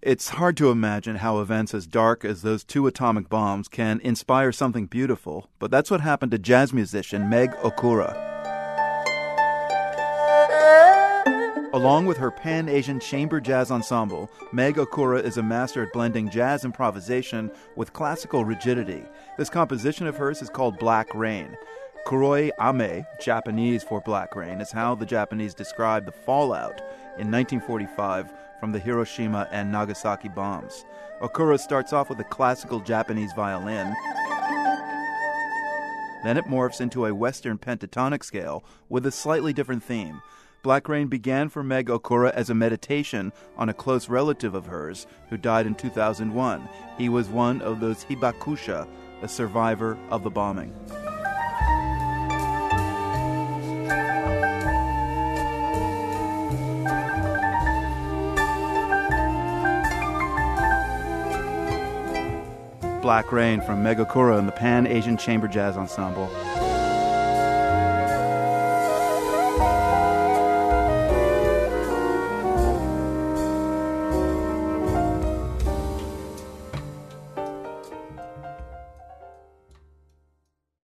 It's hard to imagine how events as dark as those two atomic bombs can inspire something beautiful, but that's what happened to jazz musician Meg Okura. Along with her Pan-Asian Chamber Jazz Ensemble, Meg Okura is a master at blending jazz improvisation with classical rigidity. This composition of hers is called Black Rain. Kuroi Ame, Japanese for Black Rain, is how the Japanese described the fallout in 1945 from the Hiroshima and Nagasaki bombs. Okura starts off with a classical Japanese violin. Then it morphs into a Western pentatonic scale with a slightly different theme. Black Rain began for Meg Okura as a meditation on a close relative of hers who died in 2001. He was one of those hibakusha, a survivor of the bombing. Black Rain from Meg Okura and the Pan-Asian Chamber Jazz Ensemble.